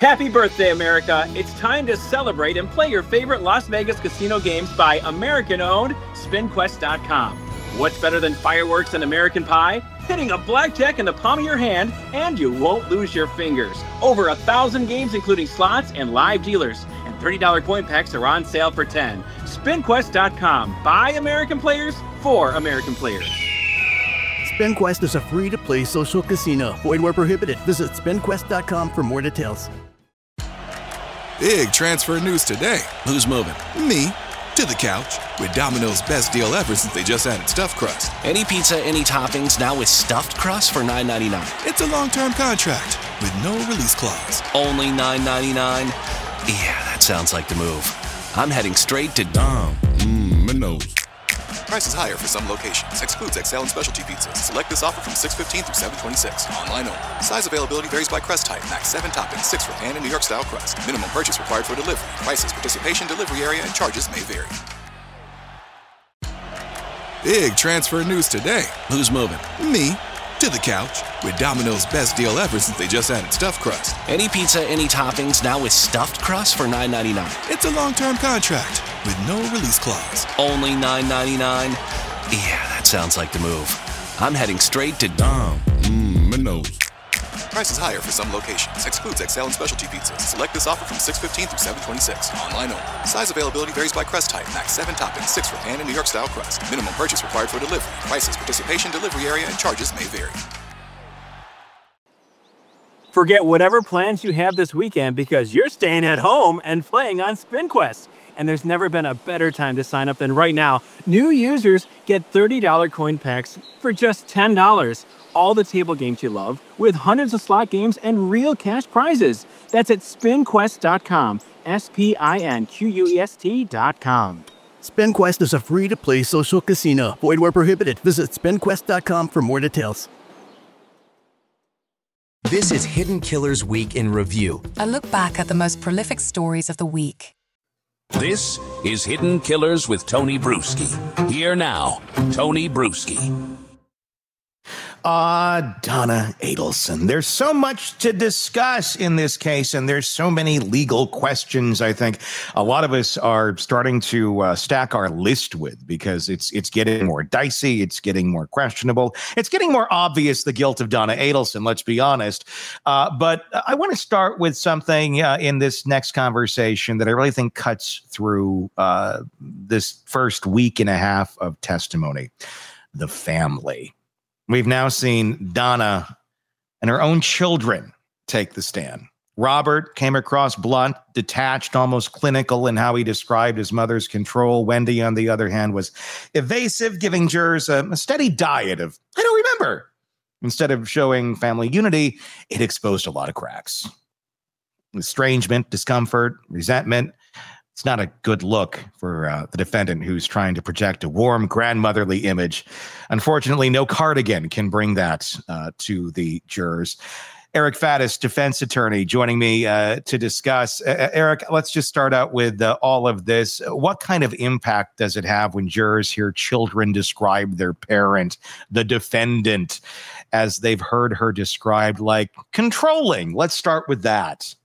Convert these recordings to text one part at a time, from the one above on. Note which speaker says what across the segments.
Speaker 1: Happy birthday, America! It's time to celebrate and play your favorite Las Vegas casino games by American-owned SpinQuest.com. What's better than fireworks and American pie? Hitting a blackjack in the palm of your hand, and you won't lose your fingers. Over 1,000 games, including slots and live dealers. And $30 coin packs are on sale for $10. SpinQuest.com. By American players, for American players.
Speaker 2: SpinQuest is a free-to-play social casino. Void where prohibited. Visit SpinQuest.com for more details.
Speaker 3: Big transfer news today.
Speaker 4: Who's moving?
Speaker 3: Me. To the couch. With Domino's best deal ever since they just added stuffed crust.
Speaker 4: Any pizza, any toppings, now with stuffed crust for $9.99.
Speaker 3: It's a long-term contract with no release clause.
Speaker 4: Only $9.99? Yeah, that sounds like the move. I'm heading straight to
Speaker 3: Domino's. Prices higher for some locations. Excludes XL and specialty pizzas. Select this offer from 6/15 through 7/26. Online only. Size availability varies by crust type. Max 7 toppings, 6 for pan and New York style crust. Minimum purchase required for delivery. Prices, participation, delivery area, and charges may vary. Big transfer news today.
Speaker 4: Who's moving?
Speaker 3: Me. To the couch. With Domino's best deal ever since they just added stuffed crust.
Speaker 4: Any pizza, any toppings, now with stuffed crust for $9.99.
Speaker 3: It's a long-term contract with no release clause.
Speaker 4: Only $9.99? Yeah, that sounds like the move. I'm heading straight to Domino's.
Speaker 3: Prices higher for some locations. Excludes XL and specialty pizzas. Select this offer from 6/15 through 7/26. Online only. Size availability varies by crust type. Max 7 toppings, 6 for pan and New York style crust. Minimum purchase required for delivery. Prices, participation, delivery area, and charges may vary.
Speaker 1: Forget whatever plans you have this weekend because you're staying at home and playing on SpinQuest. And there's never been a better time to sign up than right now. New users get $30 coin packs for just $10. All the table games you love, with hundreds of slot games and real cash prizes. That's at SpinQuest.com. SpinQuest.com.
Speaker 2: SpinQuest is a free-to-play social casino. Void where prohibited. Visit SpinQuest.com for more details.
Speaker 5: This is Hidden Killers Week in Review.
Speaker 6: A look back at the most prolific stories of the week.
Speaker 7: This is Hidden Killers with Tony Bruschi. Here now, Tony Bruschi.
Speaker 8: Donna Adelson. There's so much to discuss in this case, and there's so many legal questions I think a lot of us are starting to stack our list with, because it's getting more dicey, it's getting more questionable, it's getting more obvious, the guilt of Donna Adelson, let's be honest. But I want to start with something in this next conversation that I really think cuts through this first week and a half of testimony: the family. We've now seen Donna and her own children take the stand. Robert came across blunt, detached, almost clinical in how he described his mother's control. Wendy, on the other hand, was evasive, giving jurors a steady diet of, I don't remember. Instead of showing family unity, it exposed a lot of cracks. Estrangement, discomfort, resentment. It's not a good look for the defendant, who's trying to project a warm grandmotherly image. Unfortunately, no cardigan can bring that to the jurors. Eric Faddis, defense attorney, joining me to discuss. Eric, let's just start out with all of this. What kind of impact does it have when jurors hear children describe their parent, the defendant, as they've heard her described like controlling? Let's start with that.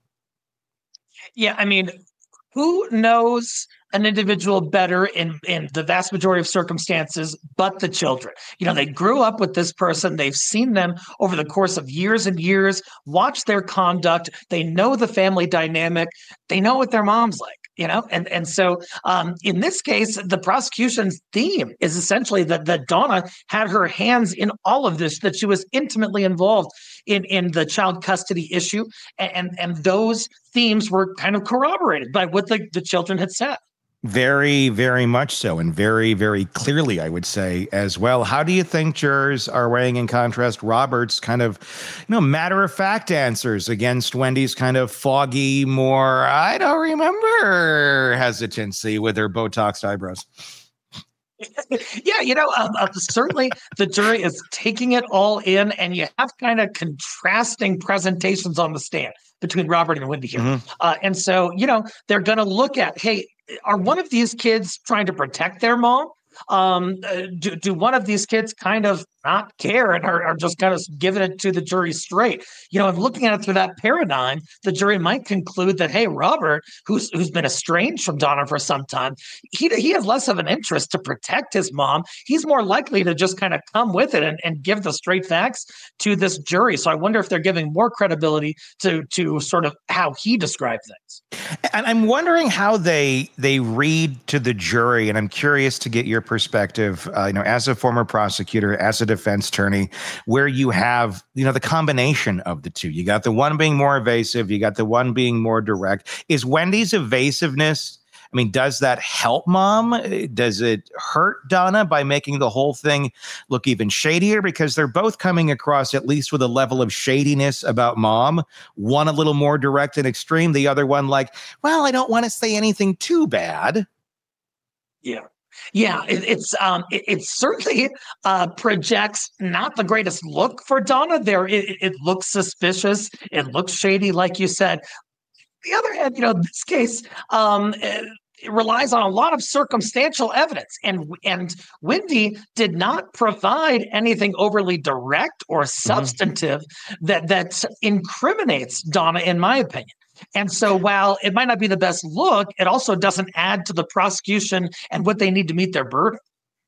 Speaker 9: Yeah, I mean, who knows an individual better in the vast majority of circumstances but the children? You know, they grew up with this person. They've seen them over the course of years and years, watch their conduct. They know the family dynamic. They know what their mom's like, you know? And so in this case, the prosecution's theme is essentially that Donna had her hands in all of this, that she was intimately involved in the child custody issue. And those themes were kind of corroborated by what the children had said.
Speaker 8: Very, very much so, and very, very clearly, I would say, as well. How do you think jurors are weighing, in contrast, Robert's kind of, matter-of-fact answers against Wendy's kind of foggy, more, I don't remember hesitancy with her Botoxed eyebrows?
Speaker 9: Yeah, certainly the jury is taking it all in, and you have kind of contrasting presentations on the stand between Robert and Wendy here. Mm-hmm. And so, they're going to look at, hey, are one of these kids trying to protect their mom? Do one of these kids kind of, not care and are just kind of giving it to the jury straight. And looking at it through that paradigm, the jury might conclude that, hey, Robert, who's been estranged from Donna for some time, he has less of an interest to protect his mom. He's more likely to just kind of come with it and give the straight facts to this jury. So I wonder if they're giving more credibility to sort of how he described things.
Speaker 8: And I'm wondering how they read to the jury, and I'm curious to get your perspective, as a former prosecutor, as a defense attorney, where you have, the combination of the two. You got the one being more evasive, you got the one being more direct. Is Wendy's evasiveness, does that help Mom? Does it hurt Donna by making the whole thing look even shadier? Because they're both coming across at least with a level of shadiness about Mom. One a little more direct and extreme. The other one like, well, I don't want to say anything too bad.
Speaker 9: Yeah. Yeah, it certainly projects not the greatest look for Donna there. It looks suspicious. It looks shady, like you said. The other hand, this case it relies on a lot of circumstantial evidence, and Wendy did not provide anything overly direct or substantive that incriminates Donna, in my opinion. And so while it might not be the best look, it also doesn't add to the prosecution and what they need to meet their burden.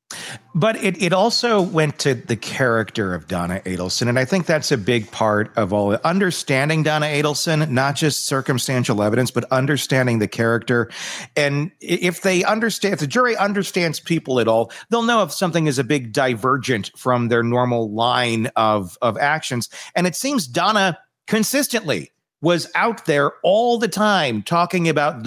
Speaker 8: But it also went to the character of Donna Adelson. And I think that's a big part of all understanding Donna Adelson, not just circumstantial evidence, but understanding the character. And if the jury understands people at all, they'll know if something is a big divergent from their normal line of actions. And it seems Donna consistently was out there all the time talking about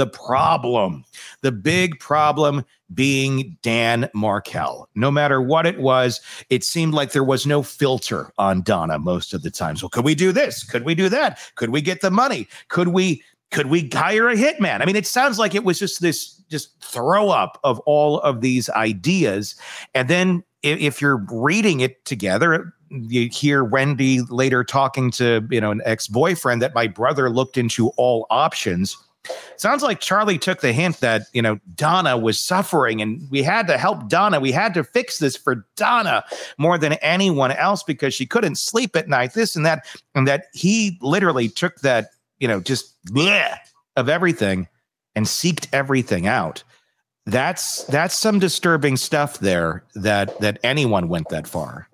Speaker 8: the big problem being Dan Markel. No matter what it was, it seemed like there was no filter on Donna most of the time. So could we do this? Could we do that? Could we get the money? Could we hire a hitman? It sounds like it was just throw up of all of these ideas. And then if you're reading it together, you hear Wendy later talking to, an ex-boyfriend that my brother looked into all options. Sounds like Charlie took the hint that, Donna was suffering and we had to help Donna. We had to fix this for Donna more than anyone else because she couldn't sleep at night, this and that he literally took that, just bleh of everything and seeked everything out. That's some disturbing stuff there that anyone went that far.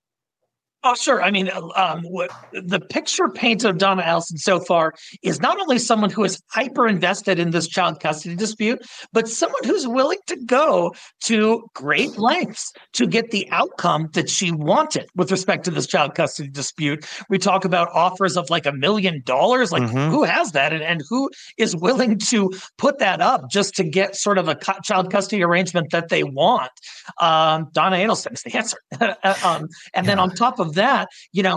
Speaker 9: Oh, sure. What the picture painted of Donna Adelson so far is not only someone who is hyper invested in this child custody dispute, but someone who's willing to go to great lengths to get the outcome that she wanted with respect to this child custody dispute. We talk about offers of like $1 million. Who has that? And who is willing to put that up just to get sort of a child custody arrangement that they want? Donna Adelson is the answer. And then on top of that,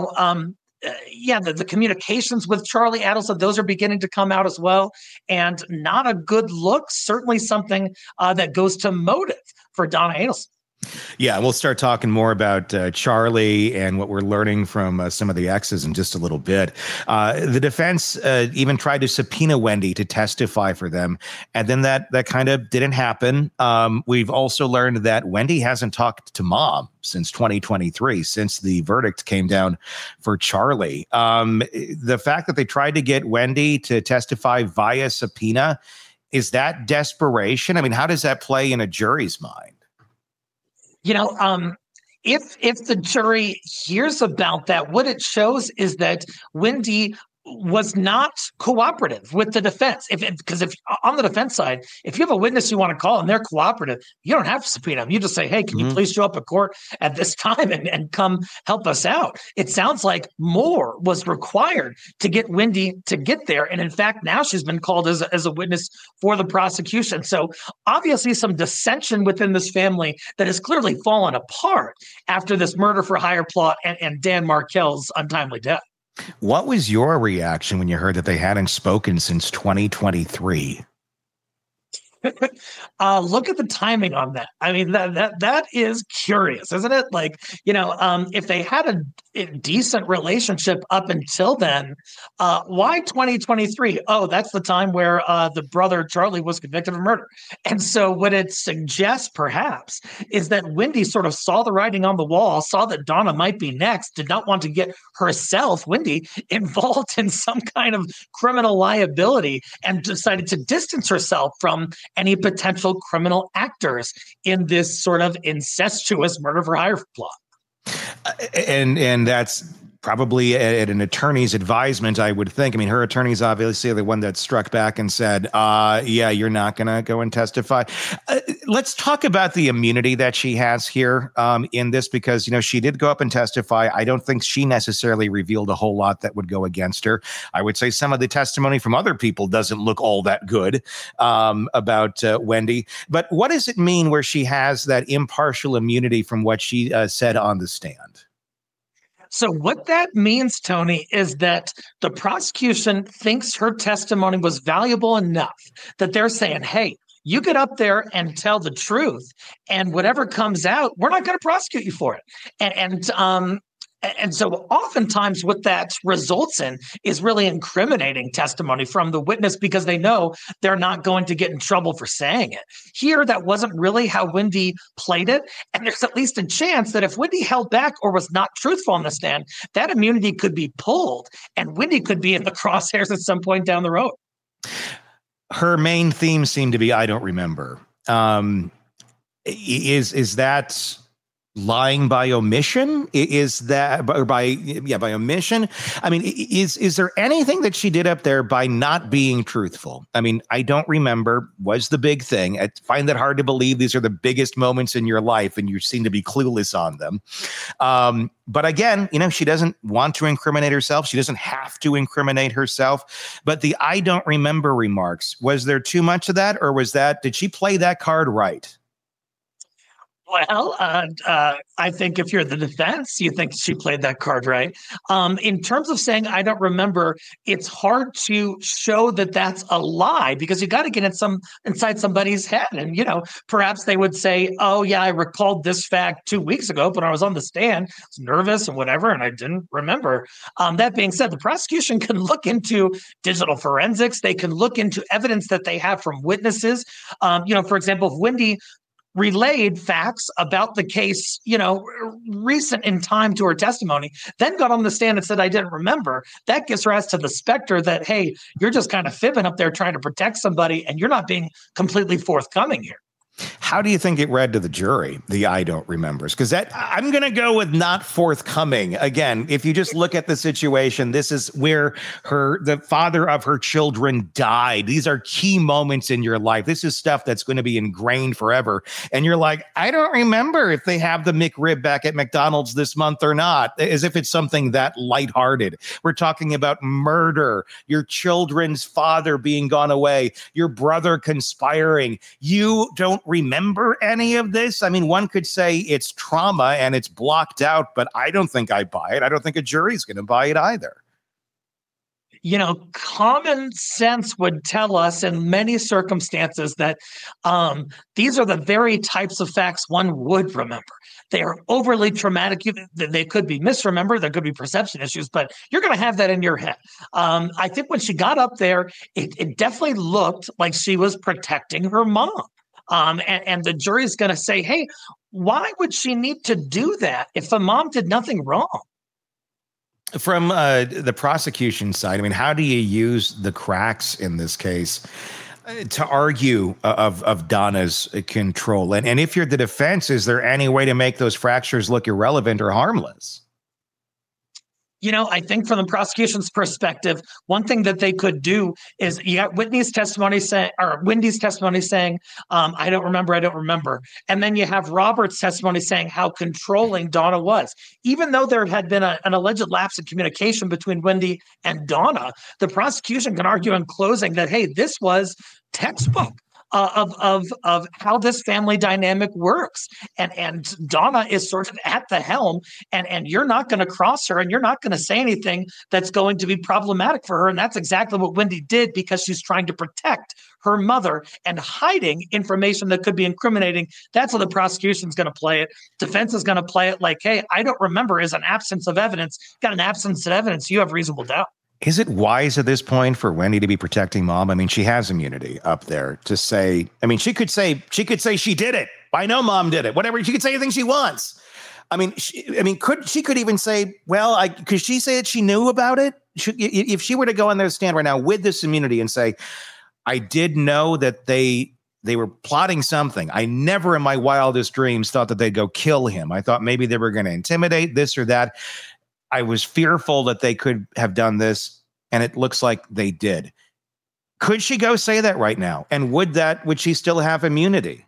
Speaker 9: the communications with Charlie Adelson, those are beginning to come out as well. And not a good look, certainly something that goes to motive for Donna Adelson.
Speaker 8: Yeah, we'll start talking more about Charlie and what we're learning from some of the exes in just a little bit. The defense even tried to subpoena Wendy to testify for them, and then that kind of didn't happen. We've also learned that Wendy hasn't talked to Mom since 2023, since the verdict came down for Charlie. The fact that they tried to get Wendy to testify via subpoena, is that desperation? How does that play in a jury's mind?
Speaker 9: If the jury hears about that, what it shows is that Wendy was not cooperative with the defense. Because if on the defense side, if you have a witness you want to call and they're cooperative, you don't have to subpoena them. You just say, hey, can you please show up at court at this time and come help us out? It sounds like more was required to get Wendy to get there. And in fact, now she's been called as a witness for the prosecution. So obviously some dissension within this family that has clearly fallen apart after this murder for hire plot and Dan Markel's untimely death.
Speaker 8: What was your reaction when you heard that they hadn't spoken since 2023?
Speaker 9: Look at the timing on that. I mean, that is curious, isn't it? Like, if they had a decent relationship up until then, why 2023? Oh, that's the time where the brother Charlie was convicted of murder. And so what it suggests perhaps is that Wendy sort of saw the writing on the wall, saw that Donna might be next, did not want to get herself, Wendy, involved in some kind of criminal liability, and decided to distance herself from any potential criminal actors in this sort of incestuous murder for hire plot.
Speaker 8: And that's probably at an attorney's advisement, I would think. I mean, her attorney's obviously the one that struck back and said, yeah, you're not going to go and testify. Let's talk about the immunity that she has here in this, because, she did go up and testify. I don't think she necessarily revealed a whole lot that would go against her. I would say some of the testimony from other people doesn't look all that good about Wendy. But what does it mean where she has that impartial immunity from what she said on the stand?
Speaker 9: So what that means, Tony, is that the prosecution thinks her testimony was valuable enough that they're saying, hey, you get up there and tell the truth, and whatever comes out, we're not going to prosecute you for it. And so oftentimes what that results in is really incriminating testimony from the witness, because they know they're not going to get in trouble for saying it. Here, that wasn't really how Wendy played it. And there's at least a chance that if Wendy held back or was not truthful on the stand, that immunity could be pulled and Wendy could be in the crosshairs at some point down the road.
Speaker 8: Her main theme seemed to be, I don't remember. Is that lying by omission? Is that by omission? I mean, is there anything that she did up there by not being truthful? I mean, I don't remember was the big thing. I find that hard to believe. These are the biggest moments in your life and you seem to be clueless on them. But again, she doesn't want to incriminate herself. She doesn't have to incriminate herself. But the I don't remember remarks, was there too much of that, or did she play that card right?
Speaker 9: Well, I think if you're the defense, you think she played that card right. In terms of saying, I don't remember, it's hard to show that that's a lie, because you got to get inside somebody's head. And, perhaps they would say, oh, yeah, I recalled this fact 2 weeks ago, but I was on the stand, I was nervous and whatever, and I didn't remember. That being said, the prosecution can look into digital forensics. They can look into evidence that they have from witnesses. For example, if Wendy relayed facts about the case, recent in time to her testimony, then got on the stand and said, I didn't remember. That gives rise to the specter that, hey, you're just kind of fibbing up there trying to protect somebody and you're not being completely forthcoming here.
Speaker 8: How do you think it read to the jury, the I don't remembers? Because I'm going to go with not forthcoming. Again, if you just look at the situation, this is where the father of her children died. These are key moments in your life. This is stuff that's going to be ingrained forever. And you're like, I don't remember if they have the McRib back at McDonald's this month or not, as if it's something that lighthearted. We're talking about murder, your children's father being gone away, your brother conspiring. You don't remember any of this? I mean, one could say it's trauma and it's blocked out, but I don't think I buy it. I don't think a jury's going to buy it either.
Speaker 9: Common sense would tell us in many circumstances that these are the very types of facts one would remember. They are overly traumatic. They could be misremembered. There could be perception issues, but you're going to have that in your head. I think when she got up there, it definitely looked like she was protecting her mom. And the jury is going to say, hey, why would she need to do that if the mom did nothing wrong?
Speaker 8: From the prosecution side, I mean, how do you use the cracks in this case to argue of Donna's control? And if you're the defense, is there any way to make those fractures look irrelevant or harmless?
Speaker 9: I think from the prosecution's perspective, one thing that they could do is you got Wendy's testimony saying, I don't remember. And then you have Robert's testimony saying how controlling Donna was. Even though there had been an alleged lapse in communication between Wendy and Donna, the prosecution can argue in closing that, hey, this was textbook of how this family dynamic works. And Donna is sort of at the helm, and you're not going to cross her, and you're not going to say anything that's going to be problematic for her. And that's exactly what Wendy did, because she's trying to protect her mother and hiding information that could be incriminating. That's how the prosecution's going to play it. Defense is going to play it like, hey, I don't remember is an absence of evidence. Got an absence of evidence. You have reasonable doubt.
Speaker 8: Is it wise at this point for Wendy to be protecting mom? I mean, she has immunity up there to say, I mean, she could say she did it. I know mom did it. Whatever. She could say anything she wants. I mean, she could even say, well, could she say that she knew about it? If she were to go on their stand right now with this immunity and say, I did know that they were plotting something. I never in my wildest dreams thought that they'd go kill him. I thought maybe they were going to intimidate this or that. I was fearful that they could have done this, and it looks like they did. Could she go say that right now? And would she still have immunity?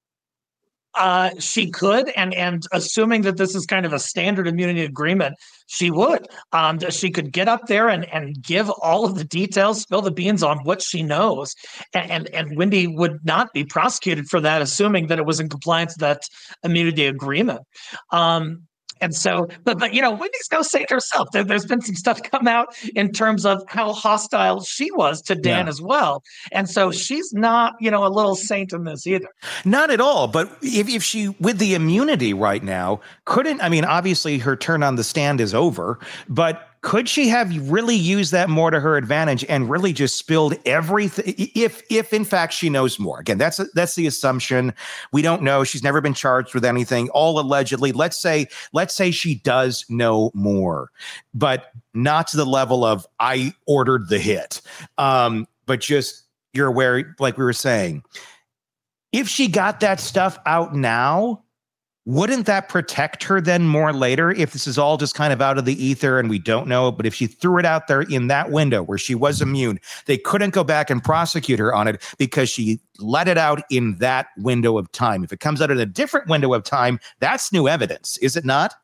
Speaker 9: She could, and assuming that this is kind of a standard immunity agreement, she would. She could get up there and give all of the details, spill the beans on what she knows, and Wendy would not be prosecuted for that, assuming that it was in compliance with that immunity agreement. And so, but Wendy's no saint herself. There's been some stuff come out in terms of how hostile she was to Dan as well. And so she's not, a little saint in this either.
Speaker 8: Not at all. But if she, with the immunity right now, obviously her turn on the stand is over, but could she have really used that more to her advantage and really just spilled everything? If in fact she knows more, again, that's the assumption. We don't know. She's never been charged with anything. All allegedly. Let's say she does know more, but not to the level of I ordered the hit. But just you're aware, like we were saying, if she got that stuff out now, wouldn't that protect her then more later if this is all just kind of out of the ether and we don't know? But if she threw it out there in that window where she was immune, they couldn't go back and prosecute her on it because she let it out in that window of time. If it comes out in a different window of time, that's new evidence, is it not?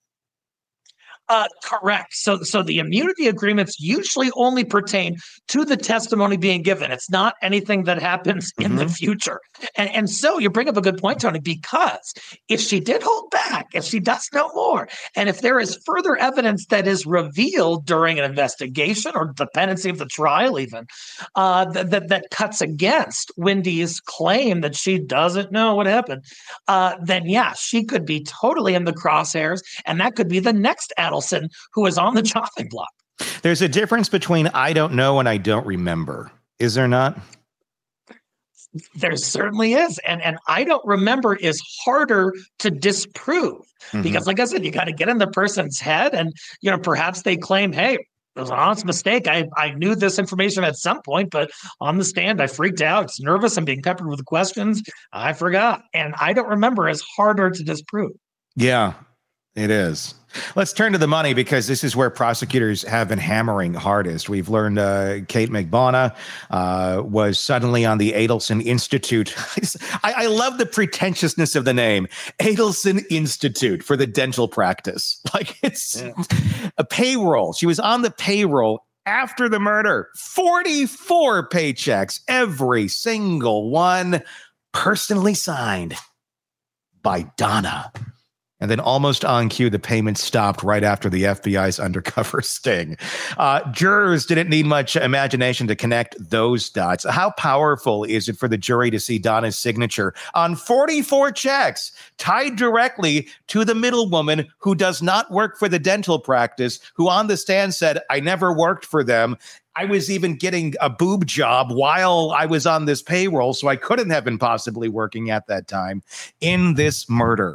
Speaker 9: Correct. So the immunity agreements usually only pertain to the testimony being given. It's not anything that happens in the future. And so you bring up a good point, Tony, because if she did hold back, if she does know more, and if there is further evidence that is revealed during an investigation or the pendency of the trial even, that cuts against Wendy's claim that she doesn't know what happened, then she could be totally in the crosshairs, and that could be the next Adelson who is on the chopping block.
Speaker 8: There's a difference between I don't know and I don't remember. Is there not?
Speaker 9: There certainly is. And I don't remember is harder to disprove because, like I said, you got to get in the person's head and, perhaps they claim, hey, it was an honest mistake. I knew this information at some point, but on the stand, I freaked out. It's nervous. I'm being peppered with questions. I forgot. And I don't remember is harder to disprove.
Speaker 8: Yeah, it is. Let's turn to the money because this is where prosecutors have been hammering hardest. We've learned Kate McBona was suddenly on the Adelson Institute. I love the pretentiousness of the name, Adelson Institute for the dental practice. Like it's a payroll. She was on the payroll after the murder. 44 paychecks, every single one personally signed by Donna. And then almost on cue, the payment stopped right after the FBI's undercover sting. Jurors didn't need much imagination to connect those dots. How powerful is it for the jury to see Donna's signature on 44 checks tied directly to the middlewoman who does not work for the dental practice, who on the stand said, I never worked for them. I was even getting a boob job while I was on this payroll, so I couldn't have been possibly working at that time in this murder.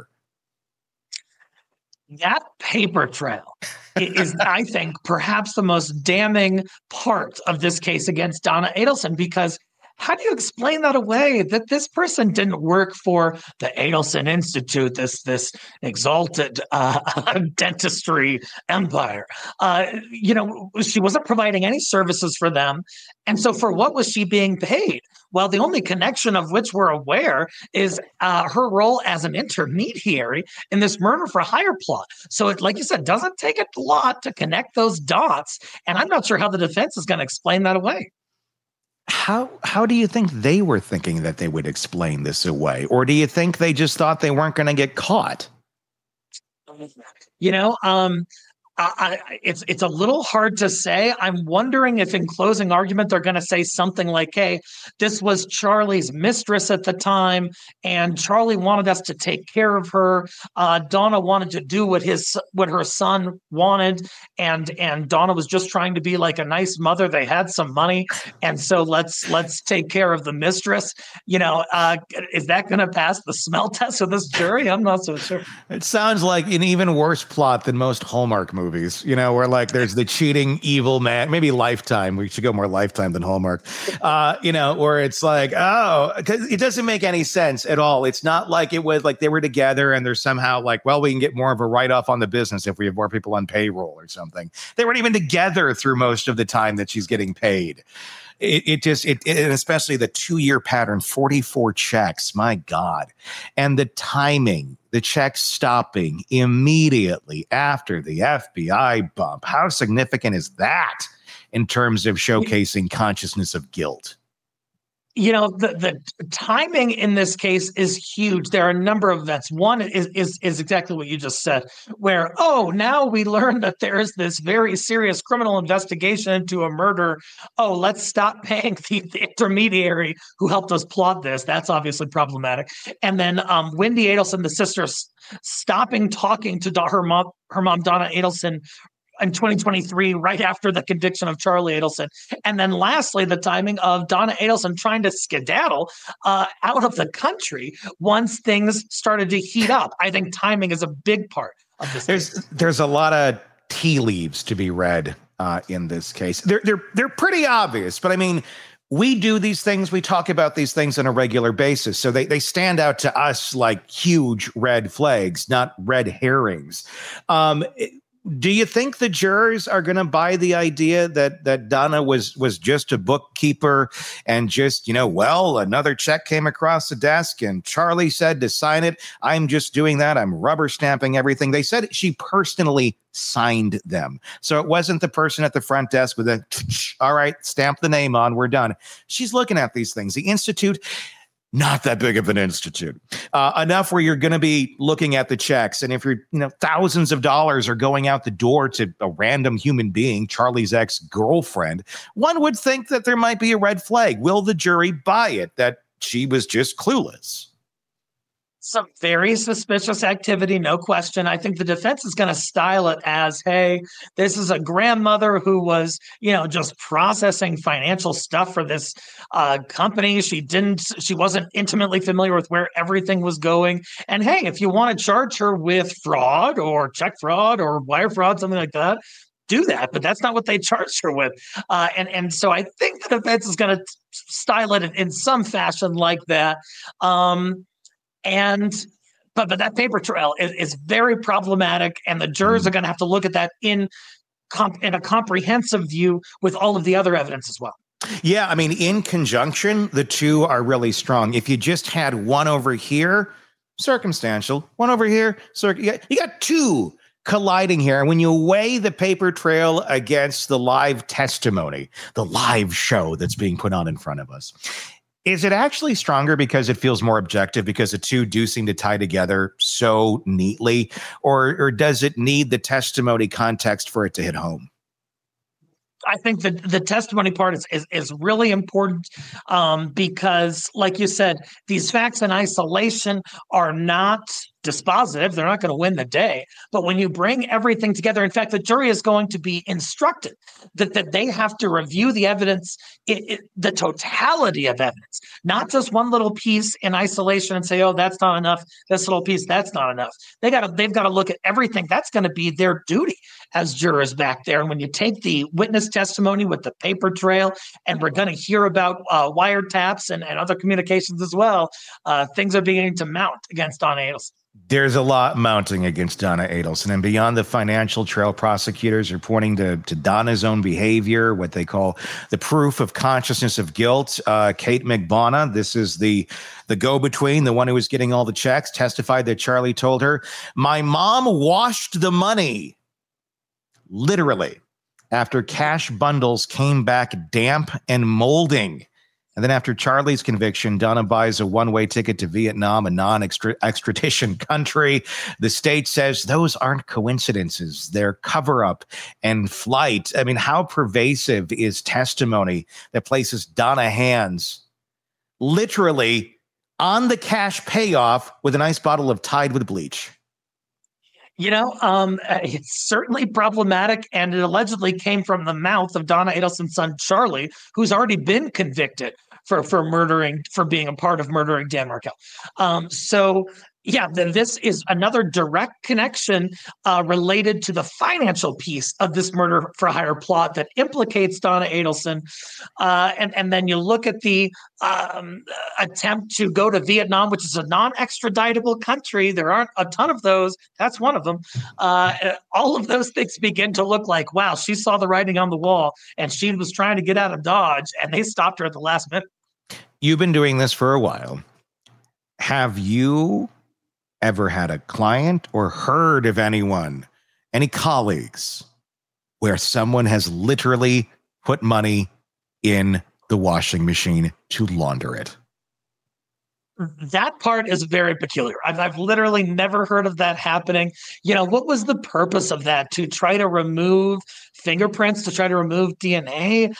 Speaker 9: That paper trail is, I think, perhaps the most damning part of this case against Donna Adelson, because how do you explain that away, that this person didn't work for the Adelson Institute, this exalted dentistry empire? She wasn't providing any services for them. And so for what was she being paid? Well, the only connection of which we're aware is her role as an intermediary in this murder for hire plot. So it, like you said, doesn't take a lot to connect those dots. And I'm not sure how the defense is going to explain that away.
Speaker 8: how do you think they were thinking that they would explain this away? Or do you think they just thought they weren't going to get caught?
Speaker 9: It's a little hard to say. I'm wondering if in closing argument they're going to say something like, hey, this was Charlie's mistress at the time, and Charlie wanted us to take care of her. Donna wanted to do what her son wanted, and Donna was just trying to be like a nice mother. They had some money, and so let's take care of the mistress. Is that going to pass the smell test of this jury? I'm not so sure.
Speaker 8: It sounds like an even worse plot than most Hallmark movies, where like there's the cheating evil man, maybe Lifetime. We should go more Lifetime than Hallmark, where it's like, because it doesn't make any sense at all. It's not like it was like they were together and they're somehow like, well, we can get more of a write-off on the business if we have more people on payroll or something. They weren't even together through most of the time that she's getting paid. And especially the 2-year pattern, 44 checks, my God. And the timing, the checks stopping immediately after the FBI bump. How significant is that in terms of showcasing consciousness of guilt?
Speaker 9: The timing in this case is huge. There are a number of events. One is exactly what you just said, where, now we learn that there is this very serious criminal investigation into a murder. Let's stop paying the intermediary who helped us plot this. That's obviously problematic. And then Wendy Adelson, the sister, stopping talking to her mom, Donna Adelson, in 2023, right after the conviction of Charlie Adelson. And then lastly, the timing of Donna Adelson trying to skedaddle out of the country once things started to heat up. I think timing is a big part of this.
Speaker 8: There's a lot of tea leaves to be read in this case. They're pretty obvious, but I mean, we do these things. We talk about these things on a regular basis. So they stand out to us like huge red flags, not red herrings. Do you think the jurors are going to buy the idea that Donna was just a bookkeeper and just, another check came across the desk and Charlie said to sign it? I'm just doing that. I'm rubber stamping everything. They said she personally signed them. So it wasn't the person at the front desk with all right, stamp the name on, we're done. She's looking at these things. The Institute, not that big of an institute, enough where you're going to be looking at the checks. And if you're, thousands of dollars are going out the door to a random human being, Charlie's ex-girlfriend, one would think that there might be a red flag. Will the jury buy it that she was just clueless?
Speaker 9: Some very suspicious activity, no question. I think the defense is going to style it as, hey, this is a grandmother who was, just processing financial stuff for this company. She wasn't intimately familiar with where everything was going. And hey, if you want to charge her with fraud or check fraud or wire fraud, something like that, do that, but that's not what they charged her with. And so I think the defense is going to style it in some fashion like that. But that paper trail is very problematic, and the jurors are going to have to look at that in a comprehensive view with all of the other evidence as well.
Speaker 8: Yeah, I mean, in conjunction, the two are really strong. If you just had one over here, circumstantial, one over here, you got two colliding here. And when you weigh the paper trail against the live testimony, the live show that's being put on in front of us, is it actually stronger because it feels more objective because the two do seem to tie together so neatly? Or does it need the testimony context for it to hit home?
Speaker 9: I think the testimony part is really important because, like you said, these facts in isolation are not dispositive. They're not going to win the day. But when you bring everything together, in fact, the jury is going to be instructed that they have to review the evidence, the totality of evidence, not just one little piece in isolation and say, oh, that's not enough. This little piece, that's not enough. They've got to look at everything. That's going to be their duty as jurors back there. And when you take the witness testimony with the paper trail, and we're going to hear about wiretaps and other communications as well, things are beginning to mount against Donna Adelson.
Speaker 8: There's a lot mounting against Donna Adelson, and beyond the financial trail, prosecutors are pointing to Donna's own behavior, what they call the proof of consciousness of guilt. Kate McBonna, this is the go-between, the one who was getting all the checks, testified that Charlie told her, "My mom washed the money," literally, after cash bundles came back damp and molding. And then after Charlie's conviction, Donna buys a one-way ticket to Vietnam, a non-extradition country. The state says those aren't coincidences. They're cover-up and flight. I mean, how pervasive is testimony that places Donna hands literally on the cash payoff with a nice bottle of Tide with bleach?
Speaker 9: It's certainly problematic, and it allegedly came from the mouth of Donna Adelson's son, Charlie, who's already been convicted for being a part of murdering Dan Markel. This is another direct connection related to the financial piece of this murder for hire plot that implicates Donna Adelson. And then you look at the attempt to go to Vietnam, which is a non-extraditable country. There aren't a ton of those. That's one of them. All of those things begin to look like, wow, she saw the writing on the wall and she was trying to get out of Dodge and they stopped her at the last minute.
Speaker 8: You've been doing this for a while. Have you ever had a client or heard of anyone, any colleagues, where someone has literally put money in the washing machine to launder it?
Speaker 9: That part is very peculiar. I've literally never heard of that happening. What was the purpose of that? To try to remove fingerprints, to try to remove DNA?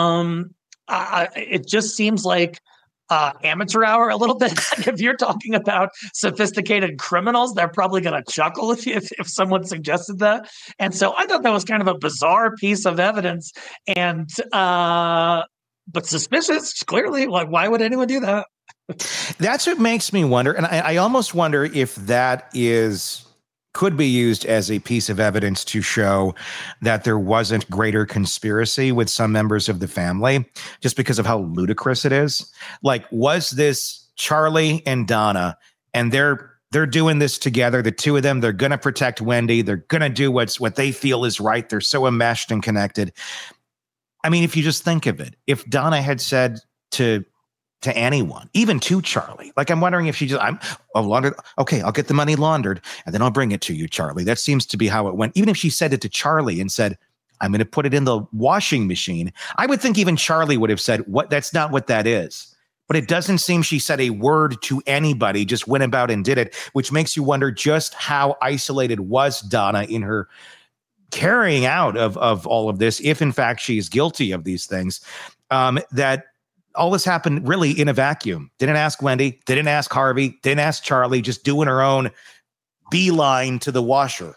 Speaker 9: It just seems like amateur hour a little bit. If you're talking about sophisticated criminals, they're probably going to chuckle if someone suggested that. And so I thought that was kind of a bizarre piece of evidence, and but suspicious. Clearly, like, why would anyone do that?
Speaker 8: That's what makes me wonder, and I almost wonder if that could be used as a piece of evidence to show that there wasn't greater conspiracy with some members of the family, just because of how ludicrous it is. Like, was this Charlie and Donna, and they're doing this together, the two of them, they're going to protect Wendy, they're going to do what they feel is right, they're so enmeshed and connected. I mean, if you just think of it, if Donna had said to anyone, even to Charlie, like, I'm wondering if she just, laundered. Okay, I'll get the money laundered and then I'll bring it to you, Charlie. That seems to be how it went. Even if she said it to Charlie and said, I'm going to put it in the washing machine, I would think even Charlie would have said, that's not what that is. But it doesn't seem she said a word to anybody, just went about and did it, which makes you wonder just how isolated was Donna in her carrying out of all of this, if in fact she is guilty of these things, that all this happened really in a vacuum. Didn't ask Wendy, didn't ask Harvey, didn't ask Charlie, just doing her own beeline to the washer.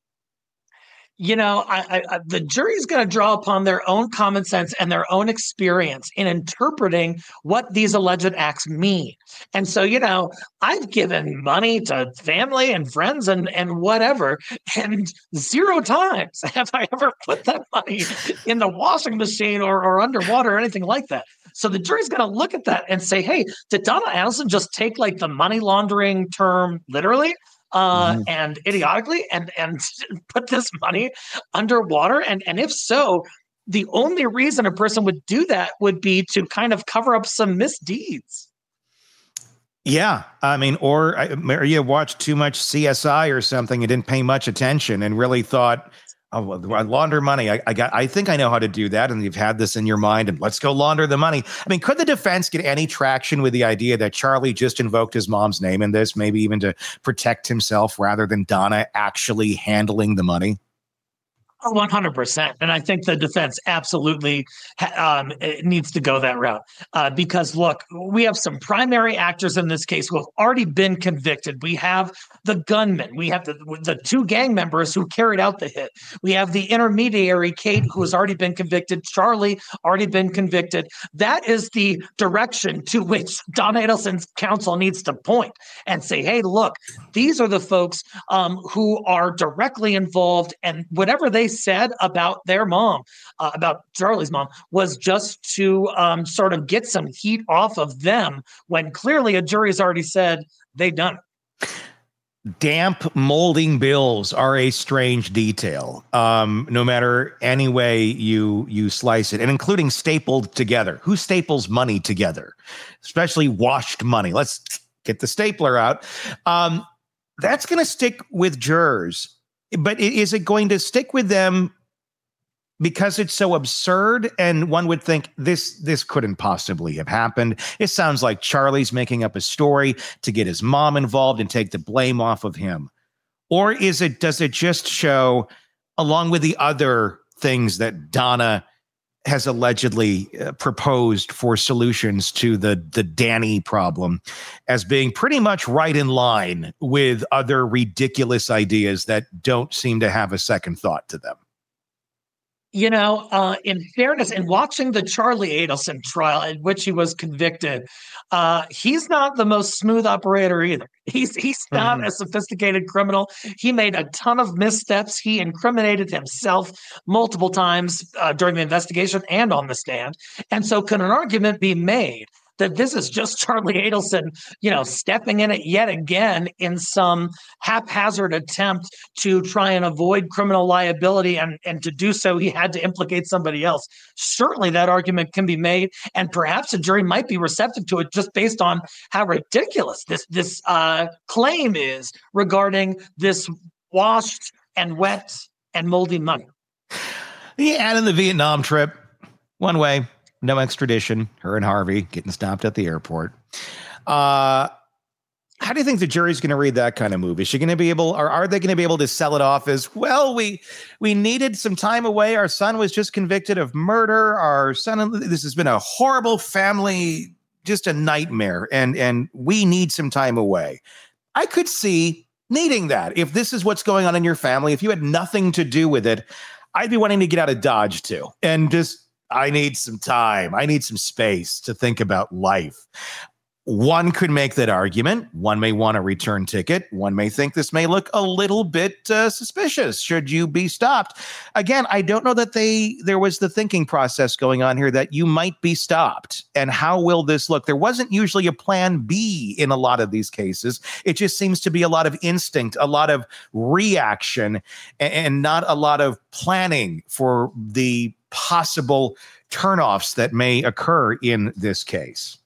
Speaker 9: The jury's going to draw upon their own common sense and their own experience in interpreting what these alleged acts mean. And so, I've given money to family and friends and whatever, and 0 times have I ever put that money in the washing machine or underwater or anything like that. So the jury's going to look at that and say, hey, did Donna Adelson just take like the money laundering term literally? And idiotically and put this money underwater? And if so, the only reason a person would do that would be to kind of cover up some misdeeds.
Speaker 8: Yeah. I mean, or you watched too much CSI or something and didn't pay much attention and really thought, oh, I launder money. I think I know how to do that. And you've had this in your mind and let's go launder the money. I mean, could the defense get any traction with the idea that Charlie just invoked his mom's name in this, maybe even to protect himself rather than Donna actually handling the money?
Speaker 9: 100%. And I think the defense absolutely needs to go that route because, look, we have some primary actors in this case who have already been convicted. We have the gunman. We have the 2 gang members who carried out the hit. We have the intermediary, Kate, who has already been convicted. Charlie, already been convicted. That is the direction to which Donna Adelson's counsel needs to point and say, hey, look, these are the folks who are directly involved, and whatever they said about their mom, about Charlie's mom, was just to sort of get some heat off of them when clearly a jury's already said they've done it.
Speaker 8: Damp molding bills are a strange detail, no matter any way you slice it, and including stapled together. Who staples money together, especially washed money? Let's get the stapler out. That's going to stick with jurors. But is it going to stick with them because it's so absurd, and one would think this couldn't possibly have happened. It sounds like Charlie's making up a story to get his mom involved and take the blame off of him. Or does it just show, along with the other things that Donna has allegedly proposed for solutions to the Danny problem, as being pretty much right in line with other ridiculous ideas that don't seem to have a second thought to them?
Speaker 9: In fairness, in watching the Charlie Adelson trial in which he was convicted, he's not the most smooth operator either. He's not a sophisticated criminal. He made a ton of missteps. He incriminated himself multiple times during the investigation and on the stand. And so can an argument be made that this is just Charlie Adelson, stepping in it yet again in some haphazard attempt to try and avoid criminal liability, and to do so, he had to implicate somebody else? Certainly that argument can be made, and perhaps a jury might be receptive to it just based on how ridiculous this claim is regarding this washed and wet and moldy money.
Speaker 8: Yeah, and in the Vietnam trip, one way, no extradition. Her and Harvey getting stopped at the airport. How do you think the jury's going to read that kind of move? Is she going to be able, or are they going to be able to sell it off as, well, we needed some time away. Our son was just convicted of murder. This has been a horrible family, just a nightmare. And we need some time away. I could see needing that. If this is what's going on in your family, if you had nothing to do with it, I'd be wanting to get out of Dodge too. And I need some time. I need some space to think about life. One could make that argument. One may want a return ticket. One may think this may look a little bit suspicious. Should you be stopped? Again, I don't know that there was the thinking process going on here that you might be stopped. And how will this look? There wasn't usually a plan B in a lot of these cases. It just seems to be a lot of instinct, a lot of reaction, and not a lot of planning for the possible turnoffs that may occur in this case.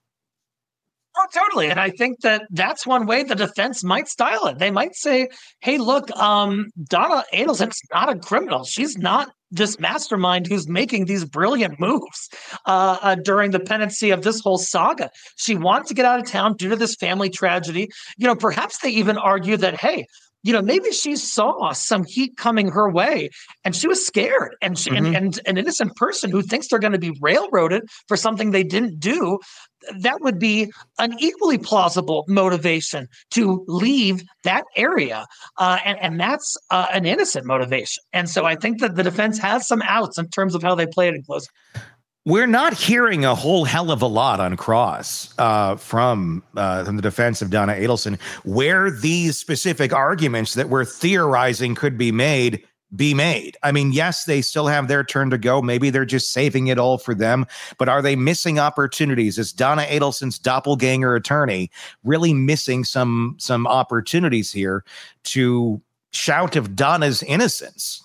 Speaker 9: Oh, totally. And I think that's one way the defense might style it. They might say, hey, look, Donna Adelson's not a criminal. She's not this mastermind who's making these brilliant moves during the pendency of this whole saga. She wanted to get out of town due to this family tragedy. Perhaps they even argue that, hey, maybe she saw some heat coming her way and she was scared. And and an innocent person who thinks they're going to be railroaded for something they didn't do, that would be an equally plausible motivation to leave that area. And that's an innocent motivation. And so I think that the defense has some outs in terms of how they play it in closing.
Speaker 8: We're not hearing a whole hell of a lot on cross from the defense of Donna Adelson, where these specific arguments that we're theorizing could be made. I mean, yes, they still have their turn to go. Maybe they're just saving it all for them. But are they missing opportunities? Is Donna Adelson's doppelganger attorney really missing some opportunities here to shout of Donna's innocence?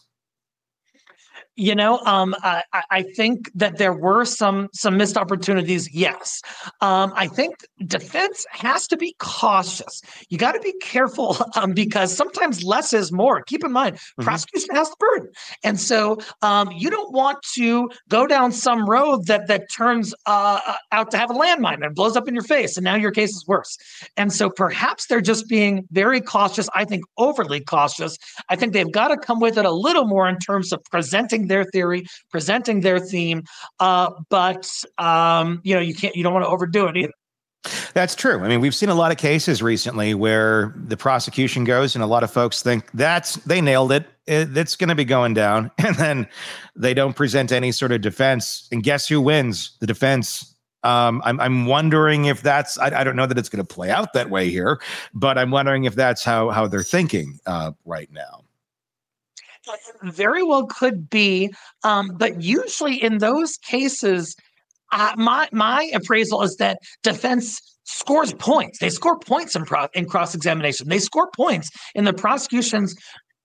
Speaker 9: I think that there were some missed opportunities. Yes. I think defense has to be cautious. You got to be careful because sometimes less is more. Keep in mind, prosecution has the burden. And so you don't want to go down some road that turns out to have a landmine and blows up in your face. And now your case is worse. And so perhaps they're just being very cautious. I think overly cautious. I think they've got to come with it a little more in terms of presenting their theory, presenting their theme, but you don't want to overdo it either.
Speaker 8: That's true. I mean, we've seen a lot of cases recently where the prosecution goes and a lot of folks think they nailed it. It's going to be going down. And then they don't present any sort of defense. And guess who wins? The defense. I'm wondering if that's, I don't know that it's going to play out that way here, but I'm wondering if that's how they're thinking right now.
Speaker 9: Very well could be, but usually in those cases, my appraisal is that defense scores points. They score points in cross-examination. They score points in the prosecution's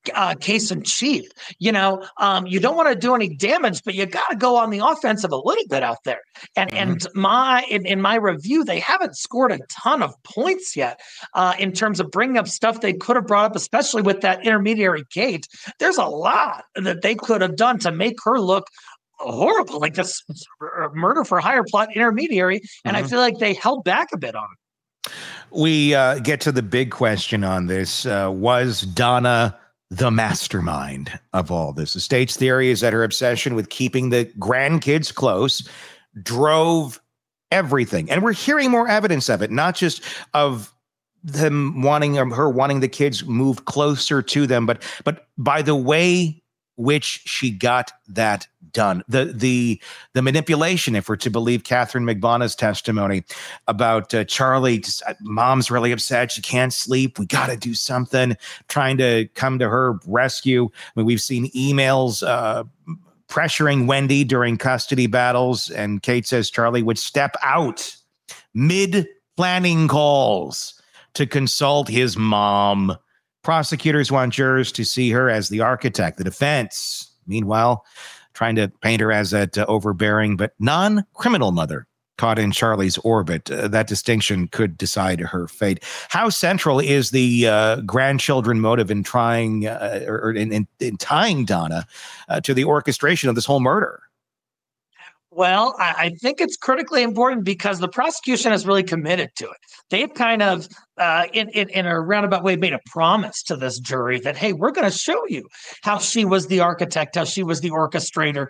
Speaker 9: case in chief. You don't want to do any damage, but you got to go on the offensive a little bit out there. And in my review, they haven't scored a ton of points yet in terms of bringing up stuff they could have brought up, especially with that intermediary Kate. There's a lot that they could have done to make her look horrible, like this murder for hire plot intermediary. And I feel like they held back a bit on it.
Speaker 8: We get to the big question on this. Was Donna the mastermind of all this? The state's theory is that her obsession with keeping the grandkids close drove everything. And we're hearing more evidence of it, not just of them wanting the kids moved closer to them, but by the way which she got that done. The manipulation, if we're to believe Catherine McBona's testimony about Charlie, mom's really upset. She can't sleep. We got to do something, trying to come to her rescue. I mean, we've seen emails pressuring Wendy during custody battles. And Kate says Charlie would step out mid-planning calls to consult his mom. Prosecutors want jurors to see her as the architect. The defense, meanwhile, trying to paint her as that overbearing but non-criminal mother caught in Charlie's orbit. That distinction could decide her fate. How central is the grandchildren motive in trying or in tying Donna to the orchestration of this whole murder?
Speaker 9: Well, I think it's critically important because the prosecution is really committed to it. They've kind of, in a roundabout way, made a promise to this jury that, hey, we're going to show you how she was the architect, how she was the orchestrator.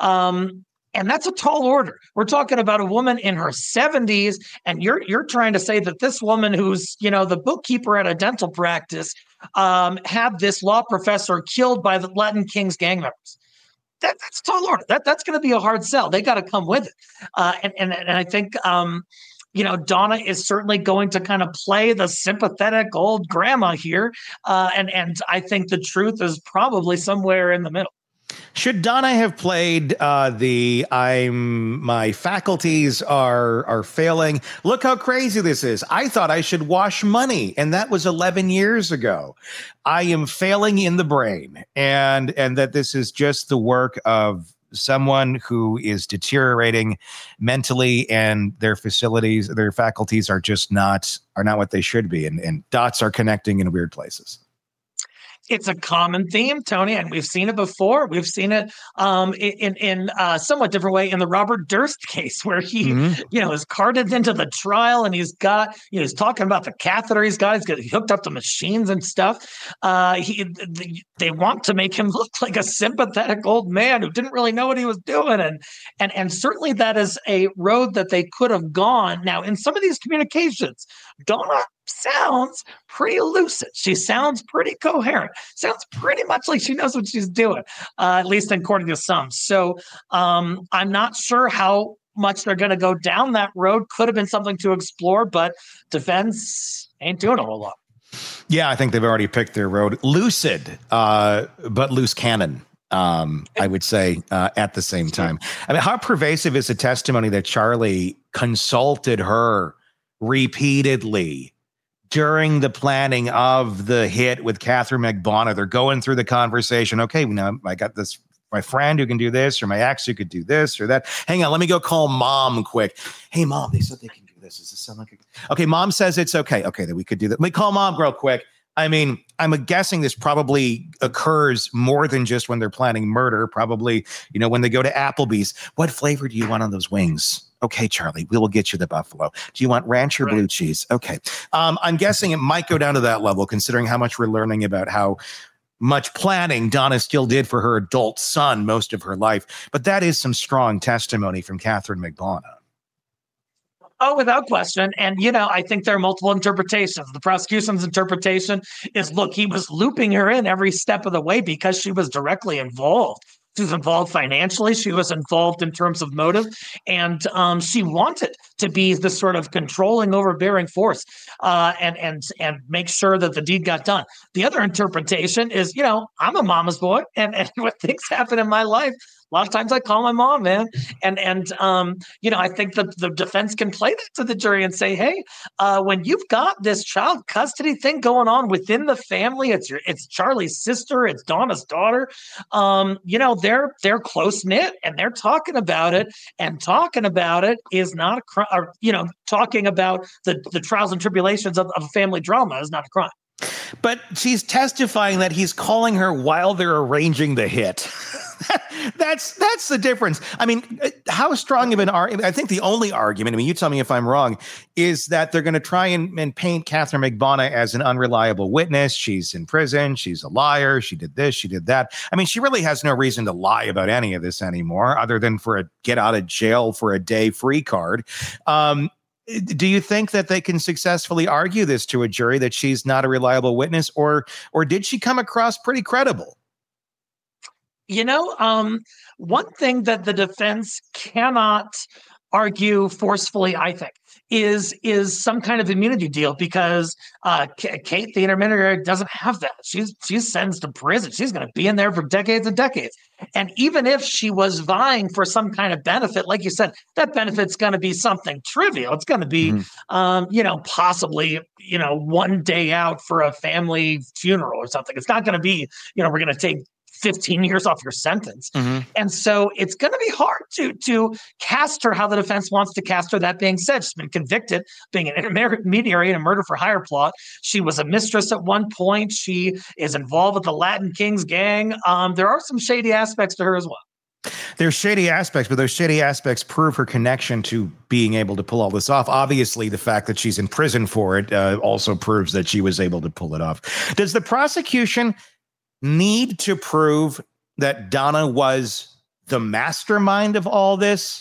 Speaker 9: And that's a tall order. We're talking about a woman in her 70s, and you're trying to say that this woman who's, the bookkeeper at a dental practice, had this law professor killed by the Latin Kings gang members. That's a tall order. That's going to be a hard sell. They got to come with it. And I think, Donna is certainly going to kind of play the sympathetic old grandma here. And I think the truth is probably somewhere in the middle.
Speaker 8: Should Donna have played my faculties are failing. Look how crazy this is. I thought I should wash money, and that was 11 years ago. I am failing in the brain, and that this is just the work of someone who is deteriorating mentally, and their faculties are just not what they should be, and dots are connecting in weird places.
Speaker 9: It's a common theme, Tony, and we've seen it before. We've seen it in a somewhat different way in the Robert Durst case, where he, is carted into the trial, and he's got, he's talking about the catheter he's got. He's hooked up to machines and stuff. They want to make him look like a sympathetic old man who didn't really know what he was doing, and certainly that is a road that they could have gone. Now, in some of these communications, Donna sounds pretty lucid. She sounds pretty coherent. Sounds pretty much like she knows what she's doing, at least according to some. So I'm not sure how much they're going to go down that road. Could have been something to explore, but defense ain't doing a whole lot.
Speaker 8: Yeah, I think they've already picked their road. Lucid, but loose cannon. I would say at the same time. I mean, how pervasive is the testimony that Charlie consulted her repeatedly during the planning of the hit with Catherine McBona? They're going through the conversation. Okay, now I got this, my friend who can do this, or my ex who could do this or that. Hang on, let me go call mom quick. Hey, mom, they said they can do this. Does this sound like okay, mom says it's okay. Okay, then we could do that. Let me call mom real quick. I mean, I'm guessing this probably occurs more than just when they're planning murder. Probably, when they go to Applebee's. What flavor do you want on those wings? Okay, Charlie, we will get you the buffalo. Do you want ranch or blue cheese? Okay. I'm guessing it might go down to that level, considering how much we're learning about how much planning Donna still did for her adult son most of her life. But that is some strong testimony from Catherine McBona.
Speaker 9: Oh, without question. And, I think there are multiple interpretations. The prosecution's interpretation is, look, he was looping her in every step of the way because she was directly involved. She was involved financially. She was involved in terms of motive. And she wanted to be the sort of controlling, overbearing force and make sure that the deed got done. The other interpretation is, I'm a mama's boy. And when things happen in my life, A lot of times I call my mom, man. And I think that the defense can play that to the jury and say, hey, when you've got this child custody thing going on within the family, it's Charlie's sister, it's Donna's daughter, they're close knit and they're talking about it, and talking about it is not a crime. Talking about the trials and tribulations of a family drama is not a crime.
Speaker 8: But she's testifying that he's calling her while they're arranging the hit. That's the difference. I mean, how strong of an argument? I think the only argument, you tell me if I'm wrong, is that they're going to try and paint Catherine McBonna as an unreliable witness. She's in prison. She's a liar. She did this. She did that. I mean, she really has no reason to lie about any of this anymore, other than for a get out of jail for a day free card. Do you think that they can successfully argue this to a jury that she's not a reliable witness, or did she come across pretty credible?
Speaker 9: One thing that the defense cannot argue forcefully, I think, is some kind of immunity deal, because Kate, the intermediary, doesn't have that. She's sentenced to prison. She's going to be in there for decades and decades. And even if she was vying for some kind of benefit, like you said, that benefit's going to be something trivial. It's going to be, possibly, 1 day out for a family funeral or something. It's not going to be, we're going to take 15 years off your sentence. And so it's going to be hard to cast her how the defense wants to cast her. That being said, she's been convicted being an intermediary in a murder for hire plot. She was a mistress at one point. She is involved with the Latin Kings gang. There are some shady aspects to her as well.
Speaker 8: There's shady aspects, but those shady aspects prove her connection to being able to pull all this off. Obviously, the fact that she's in prison for it also proves that she was able to pull it off. Does the prosecution need to prove that Donna was the mastermind of all this,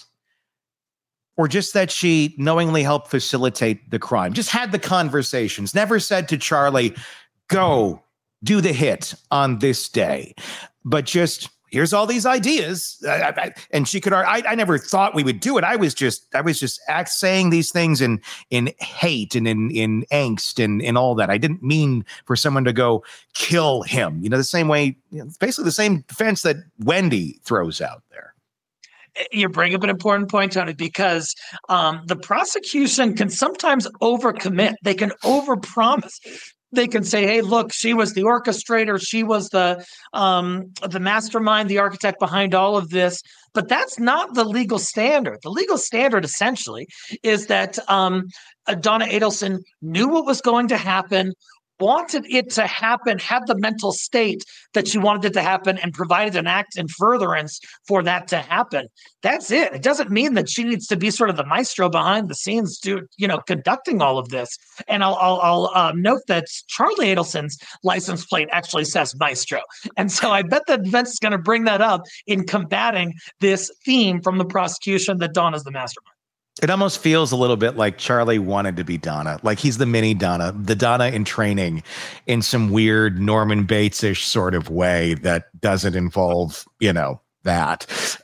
Speaker 8: or just that she knowingly helped facilitate the crime? Just had the conversations, never said to Charlie, go do the hit on this day, but just here's all these ideas. And she could, I never thought we would do it. I was just saying these things in hate and in angst and all that. I didn't mean for someone to go kill him, the same way, it's basically the same defense that Wendy throws out there.
Speaker 9: You bring up an important point, Tony, because the prosecution can sometimes overcommit. They can overpromise. They can say, hey, look, she was the orchestrator. She was the mastermind, the architect behind all of this. But that's not the legal standard. The legal standard, essentially, is that Donna Adelson knew what was going to happen, wanted it to happen, had the mental state that she wanted it to happen, and provided an act in furtherance for that to happen. That's it. It doesn't mean that she needs to be sort of the maestro behind the scenes, conducting all of this. And I'll note that Charlie Adelson's license plate actually says maestro. And so I bet the defense is going to bring that up in combating this theme from the prosecution that Donna's the mastermind.
Speaker 8: It almost feels a little bit like Charlie wanted to be Donna, like he's the mini Donna, the Donna in training, in some weird Norman Bates-ish sort of way that doesn't involve, that.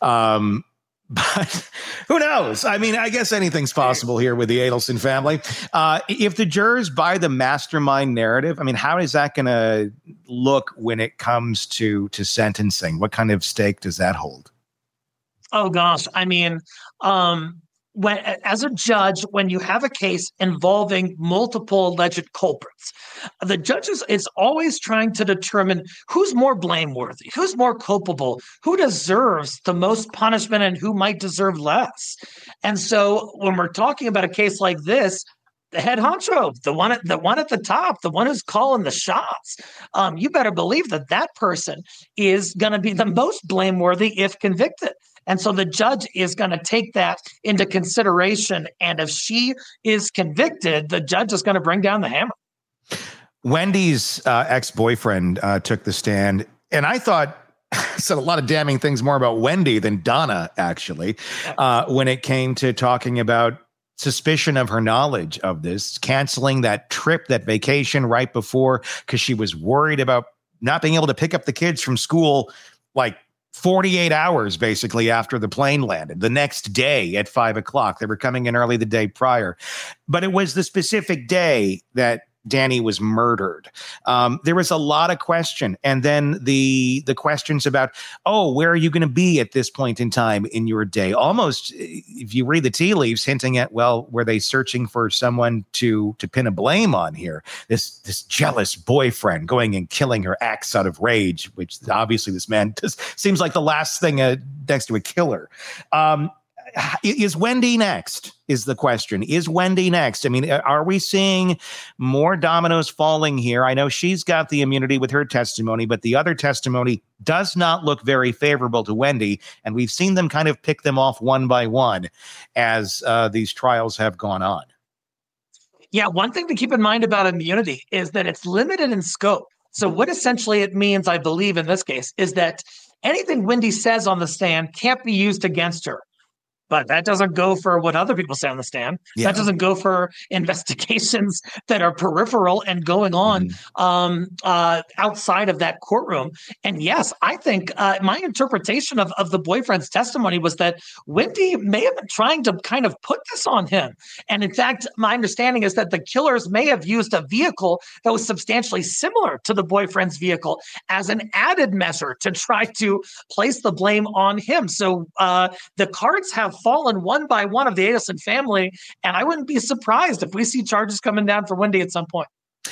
Speaker 8: But who knows? I mean, I guess anything's possible here with the Adelson family. If the jurors buy the mastermind narrative, I mean, how is that going to look when it comes to sentencing? What kind of stake does that hold?
Speaker 9: Oh, gosh. I mean, when, as a judge, when you have a case involving multiple alleged culprits, the judge is always trying to determine who's more blameworthy, who's more culpable, who deserves the most punishment, and who might deserve less. And so when we're talking about a case like this, the head honcho, the one at the top, the one who's calling the shots, you better believe that person is going to be the most blameworthy if convicted. And so the judge is going to take that into consideration. And if she is convicted, the judge is going to bring down the hammer.
Speaker 8: Wendy's ex-boyfriend took the stand, and I thought said a lot of damning things more about Wendy than Donna, actually, when it came to talking about suspicion of her knowledge of this, canceling that trip, that vacation right before, because she was worried about not being able to pick up the kids from school, like 48 hours basically after the plane landed. The next day at 5 o'clock, they were coming in early the day prior. But it was the specific day that Danny was murdered. There was a lot of question. And then the questions about, where are you going to be at this point in time in your day? Almost, if you read the tea leaves, hinting at, were they searching for someone to pin a blame on here? This jealous boyfriend going and killing her ex out of rage, which obviously this man seems like the last thing next to a killer. Is Wendy next? Is the question. Is Wendy next? I mean, are we seeing more dominoes falling here? I know she's got the immunity with her testimony, but the other testimony does not look very favorable to Wendy. And we've seen them kind of pick them off one by one as these trials have gone on.
Speaker 9: Yeah, one thing to keep in mind about immunity is that it's limited in scope. So what essentially it means, I believe in this case, is that anything Wendy says on the stand can't be used against her. But that doesn't go for what other people say on the stand. Yeah. That doesn't go for investigations that are peripheral and going on outside of that courtroom. And yes, I think my interpretation of the boyfriend's testimony was that Wendy may have been trying to kind of put this on him. And in fact, my understanding is that the killers may have used a vehicle that was substantially similar to the boyfriend's vehicle as an added measure to try to place the blame on him. So the cards have fallen one by one of the Adelson family, and I wouldn't be surprised if we see charges coming down for Wendy at some point.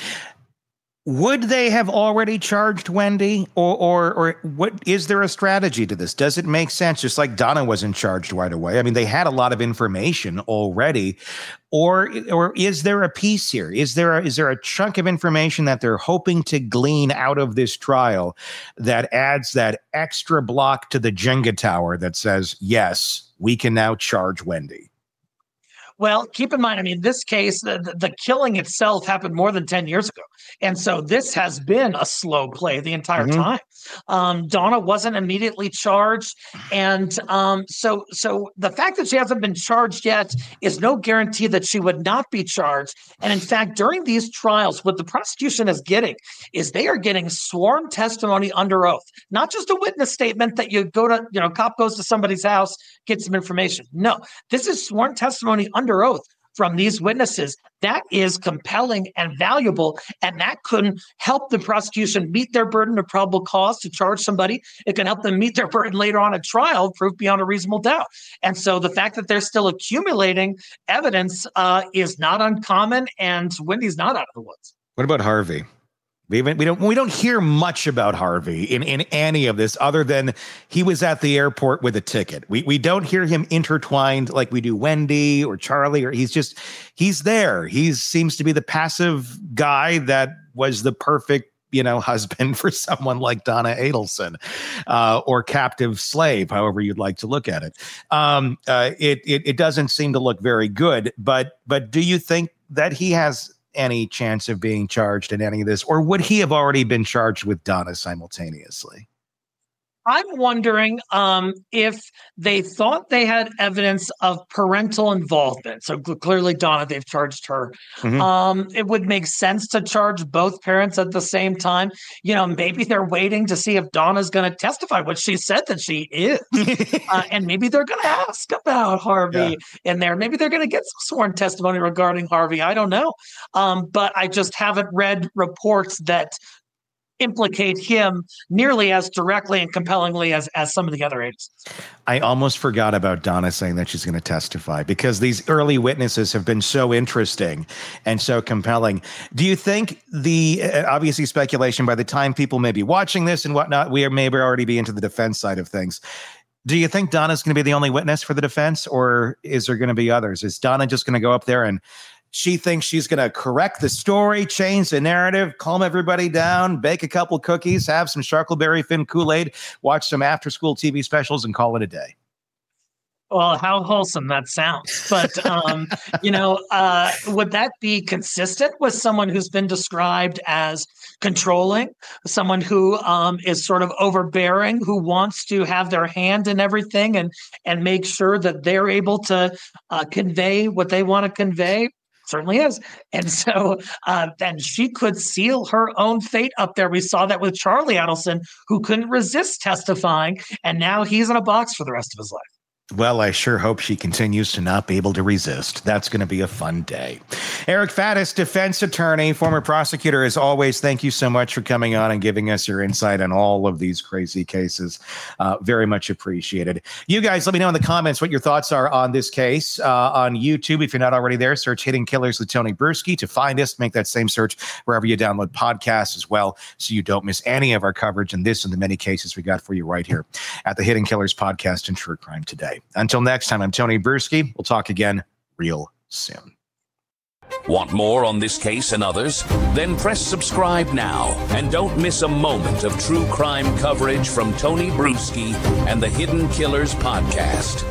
Speaker 8: Would they have already charged Wendy, or what? Is there a strategy to this? Does it make sense? Just like Donna wasn't charged right away. I mean, they had a lot of information already, or is there a piece here? Is there a chunk of information that they're hoping to glean out of this trial that adds that extra block to the Jenga tower that says, yes, we can now charge Wendy?
Speaker 9: Well, keep in mind, I mean, this case, the killing itself happened more than 10 years ago. And so this has been a slow play the entire time. Donna wasn't immediately charged. And so the fact that she hasn't been charged yet is no guarantee that she would not be charged. And in fact, during these trials, what the prosecution is getting is they are getting sworn testimony under oath, not just a witness statement that you go to, cop goes to somebody's house, gets some information. No, this is sworn testimony under oath from these witnesses. That is compelling and valuable, and that could help the prosecution meet their burden of probable cause to charge somebody. It can help them meet their burden later on at trial, proof beyond a reasonable doubt. And so the fact that they're still accumulating evidence is not uncommon, and Wendy's not out of the woods.
Speaker 8: What about Harvey? We don't hear much about Harvey in any of this other than he was at the airport with a ticket. We don't hear him intertwined like we do Wendy or Charlie, or he's there. He seems to be the passive guy that was the perfect, husband for someone like Donna Adelson, or captive slave, however you'd like to look at it. It doesn't seem to look very good, but do you think that he has any chance of being charged in any of this, or would he have already been charged with Donna simultaneously?
Speaker 9: I'm wondering if they thought they had evidence of parental involvement. So clearly, Donna, they've charged her. It would make sense to charge both parents at the same time. Maybe they're waiting to see if Donna's going to testify, which she said that she is. And maybe they're going to ask about Harvey in there. Maybe they're going to get some sworn testimony regarding Harvey. I don't know. But I just haven't read reports that implicate him nearly as directly and compellingly as some of the other agencies.
Speaker 8: I almost forgot about Donna saying that she's going to testify, because these early witnesses have been so interesting and so compelling. Do you think obviously speculation, by the time people may be watching this and whatnot, we may already be into the defense side of things. Do you think Donna's going to be the only witness for the defense, or is there going to be others? Is Donna just going to go up there and she thinks she's going to correct the story, change the narrative, calm everybody down, bake a couple cookies, have some Sharkleberry Fin Kool-Aid, watch some after-school TV specials, and call it a day?
Speaker 9: Well, how wholesome that sounds. But, would that be consistent with someone who's been described as controlling, someone who is sort of overbearing, who wants to have their hand in everything and make sure that they're able to convey what they want to convey? Certainly is. And so then she could seal her own fate up there. We saw that with Charlie Adelson, who couldn't resist testifying, and now he's in a box for the rest of his life.
Speaker 8: Well, I sure hope she continues to not be able to resist. That's going to be a fun day. Eric Faddis, defense attorney, former prosecutor, as always, thank you so much for coming on and giving us your insight on all of these crazy cases. Very much appreciated. You guys, let me know in the comments what your thoughts are on this case. On YouTube, if you're not already there, search Hidden Killers with Tony Bruschi to find us. Make that same search wherever you download podcasts as well, so you don't miss any of our coverage in this and the many cases we got for you right here at the Hidden Killers podcast and True Crime Today. Until next time, I'm Tony Bruschi. We'll talk again real soon.
Speaker 7: Want more on this case and others? Then press subscribe now and don't miss a moment of true crime coverage from Tony Bruschi and the Hidden Killers podcast.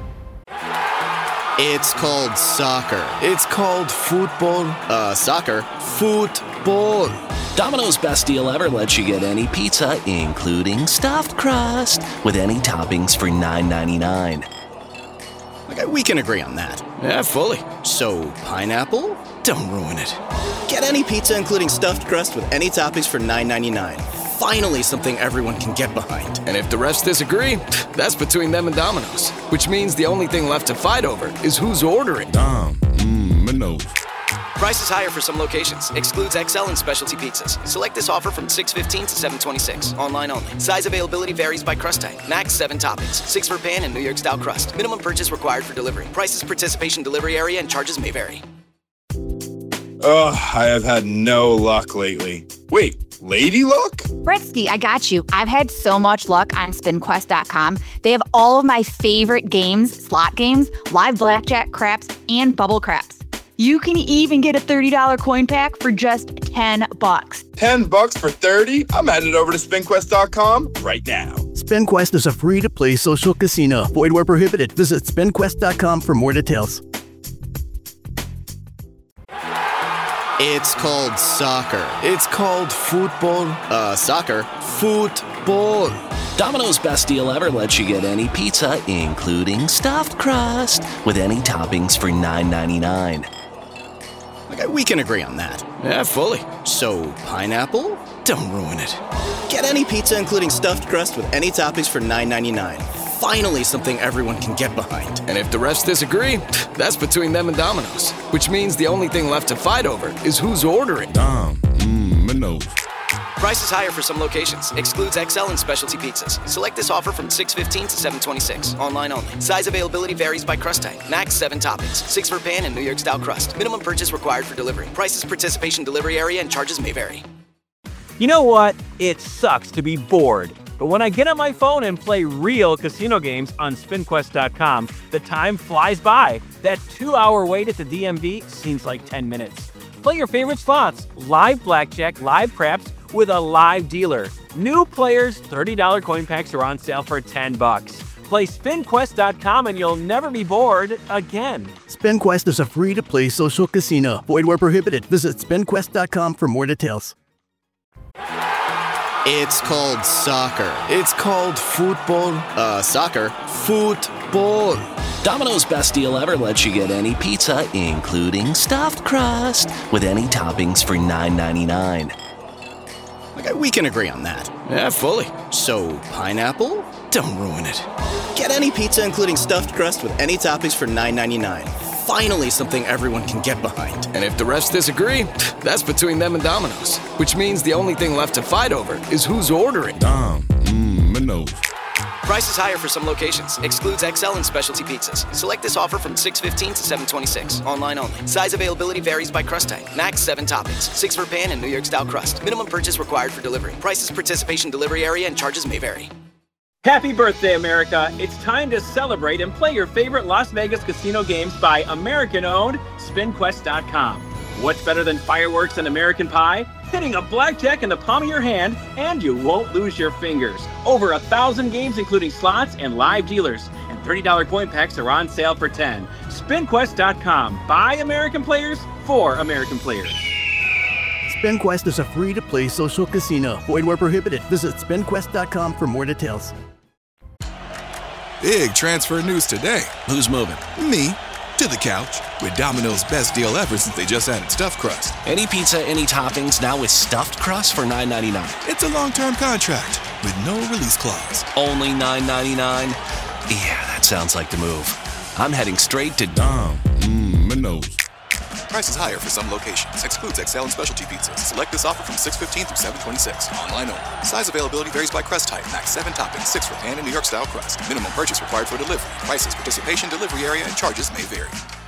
Speaker 10: It's called soccer. It's called football. Soccer. Football.
Speaker 4: Domino's Best Deal Ever lets you get any pizza, including stuffed crust, with any toppings for $9.99.
Speaker 10: Okay, we can agree on that. Yeah, fully. So, pineapple? Don't ruin it. Get any pizza, including stuffed crust, with any toppings for $9.99. Finally, something everyone can get behind.
Speaker 11: And if the rest disagree, that's between them and Domino's. Which means the only thing left to fight over is who's ordering.
Speaker 3: Domino's.
Speaker 10: Prices higher for some locations. Excludes XL and specialty pizzas. Select this offer from $6.15 to $7.26. Online only. Size availability varies by crust type. Max 7 toppings. 6 for pan and New York style crust. Minimum purchase required for delivery. Prices, participation, delivery area, and charges may vary.
Speaker 12: Ugh, I have had no luck lately. Wait, Lady Luck?
Speaker 13: Britsky, I got you. I've had so much luck on SpinQuest.com. They have all of my favorite games, slot games, live blackjack, craps, and bubble craps. You can even get a $30 coin pack for just $10.
Speaker 12: $10 for 30? I'm headed over to SpinQuest.com right now.
Speaker 2: SpinQuest is a free-to-play social casino. Void where prohibited. Visit SpinQuest.com for more details.
Speaker 10: It's called soccer. It's called football. Soccer. Football.
Speaker 4: Domino's Best Deal Ever lets you get any pizza, including stuffed crust, with any toppings for $9.99.
Speaker 10: Okay, we can agree on that. Yeah, fully. So, pineapple? Don't ruin it. Get any pizza, including stuffed crust, with any toppings for $9.99. Finally, something everyone can get behind.
Speaker 11: And if the rest disagree, that's between them and Domino's. Which means the only thing left to fight over is who's ordering.
Speaker 3: Domino's.
Speaker 10: Prices higher for some locations. Excludes XL and specialty pizzas. Select this offer from $6.15 to $7.26. Online only. Size availability varies by crust type. Max 7 toppings. 6 for pan and New York style crust. Minimum purchase required for delivery. Prices, participation, delivery area, and charges may vary.
Speaker 1: You know what? It sucks to be bored. But when I get on my phone and play real casino games on SpinQuest.com, the time flies by. That 2-hour wait at the DMV seems like 10 minutes. Play your favorite slots, live blackjack, live craps, with a live dealer. New players, $30 coin packs are on sale for $10. Play SpinQuest.com and you'll never be bored again.
Speaker 2: SpinQuest is a free-to-play social casino. Void where prohibited. Visit SpinQuest.com for more details.
Speaker 10: It's called soccer. It's called football. Soccer. Football.
Speaker 4: Domino's Best Deal Ever lets you get any pizza, including stuffed crust, with any toppings for $9.99.
Speaker 10: Okay, we can agree on that. Yeah, fully. So, pineapple? Don't ruin it. Get any pizza, including stuffed crust, with any toppings for $9.99. Finally, something everyone can get behind.
Speaker 11: And if the rest disagree, that's between them and Domino's. Which means the only thing left to fight over is who's ordering.
Speaker 3: Domino's.
Speaker 10: Prices higher for some locations. Excludes XL and specialty pizzas. Select this offer from $6.15 to $7.26. Online only. Size availability varies by crust type. Max 7 toppings. 6 for pan and New York style crust. Minimum purchase required for delivery. Prices, participation, delivery area, and charges may vary.
Speaker 1: Happy birthday, America. It's time to celebrate and play your favorite Las Vegas casino games by American-owned SpinQuest.com. What's better than fireworks and American Pie? Hitting a blackjack in the palm of your hand, and you won't lose your fingers. Over 1,000 games, including slots and live dealers. And $30 coin packs are on sale for $10. SpinQuest.com. By American players, for American players.
Speaker 2: SpinQuest is a free-to-play social casino. Void where prohibited. Visit SpinQuest.com for more details.
Speaker 3: Big transfer news today.
Speaker 4: Who's moving?
Speaker 3: Me. To the couch with Domino's Best Deal Ever since they just added stuffed crust.
Speaker 4: Any pizza, any toppings, now with stuffed crust for $9.99.
Speaker 3: It's a long-term contract with no release clause.
Speaker 4: Only $9.99? Yeah, that sounds like the move. I'm heading straight to
Speaker 3: Domino's. Prices higher for some locations. Excludes XL and specialty pizzas. Select this offer from 6/15 through 7/26. Online only. Size availability varies by crust type. Max 7 toppings, 6 for pan and New York style crust. Minimum purchase required for delivery. Prices, participation, delivery area, and charges may vary.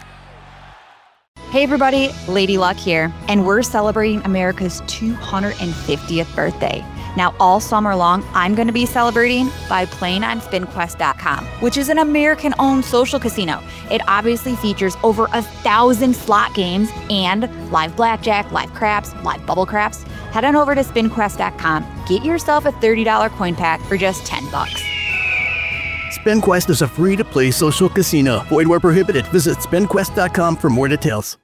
Speaker 13: Hey everybody, Lady Luck here, and we're celebrating America's 250th birthday. Now, all summer long, I'm going to be celebrating by playing on SpinQuest.com, which is an American-owned social casino. It obviously features over 1,000 slot games and live blackjack, live craps, live bubble craps. Head on over to SpinQuest.com. Get yourself a $30 coin pack for just $10.
Speaker 2: SpinQuest is a free-to-play social casino. Void where prohibited. Visit SpinQuest.com for more details.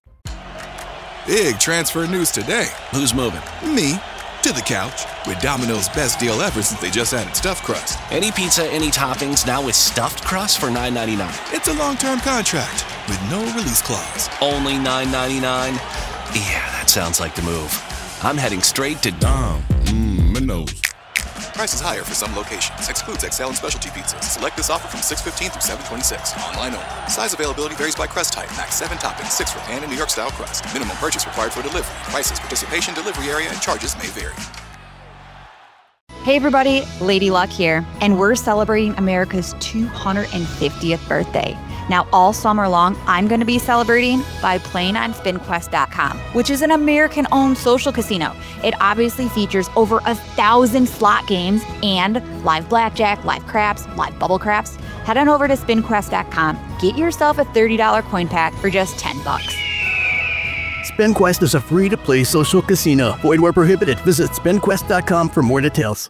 Speaker 3: Big transfer news today.
Speaker 4: Who's moving?
Speaker 3: Me. To the couch. With Domino's best deal ever since they just added stuffed crust.
Speaker 4: Any pizza, any toppings, now with stuffed crust for $9.99.
Speaker 3: It's a long-term contract with no release clause.
Speaker 4: Only $9.99? Yeah, that sounds like the move. I'm heading straight to
Speaker 12: Domino's.
Speaker 3: Prices higher for some locations. Excludes XL and specialty pizzas. Select this offer from 6/15 through 7/26. Online only. Size availability varies by crust type. Max 7 toppings, 6 for pan and New York style crust. Minimum purchase required for delivery. Prices, participation, delivery area, and charges may vary.
Speaker 13: Hey everybody, Lady Luck here, and we're celebrating America's 250th birthday. Now, all summer long, I'm going to be celebrating by playing on SpinQuest.com, which is an American-owned social casino. It obviously features over 1,000 slot games and live blackjack, live craps, live bubble craps. Head on over to SpinQuest.com. Get yourself a $30 coin pack for just $10.
Speaker 2: SpinQuest is a free-to-play social casino. Void where prohibited. Visit SpinQuest.com for more details.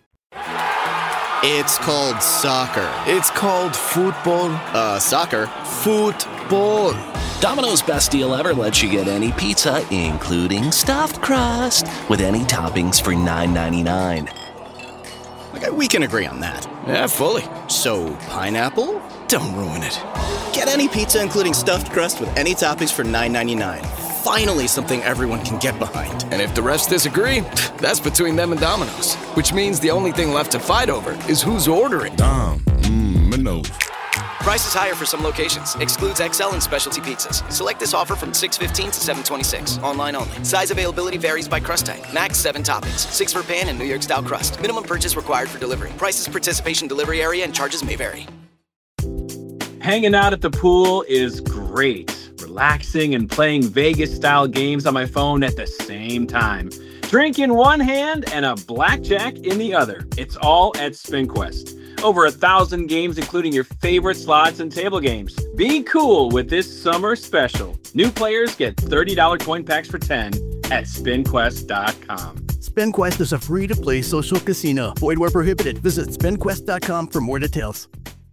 Speaker 14: It's called soccer. It's called football. Soccer. Football.
Speaker 4: Domino's best deal ever lets you get any pizza, including stuffed crust, with any toppings for $9.99.
Speaker 14: Okay, we can agree on that.
Speaker 11: Yeah, fully.
Speaker 14: So, pineapple? Don't ruin it. Get any pizza, including stuffed crust, with any toppings for $9.99. Finally, something everyone can get behind.
Speaker 11: And if the refs disagree, that's between them and Domino's. Which means the only thing left to fight over is who's ordering.
Speaker 12: Domino's.
Speaker 10: Prices higher for some locations. Excludes XL and specialty pizzas. Select this offer from 6/15 to 7/26. Online only. Size availability varies by crust type. Max 7 toppings. 6 for pan and New York style crust. Minimum purchase required for delivery. Prices, participation, delivery area, and charges may vary.
Speaker 1: Hanging out at the pool is great. Relaxing and playing Vegas-style games on my phone at the same time. Drink in one hand and a blackjack in the other. It's all at SpinQuest. Over 1,000 games, including your favorite slots and table games. Be cool with this summer special. New players get $30 coin packs for $10 at SpinQuest.com.
Speaker 2: SpinQuest is a free-to-play social casino. Void where prohibited. Visit SpinQuest.com for more details.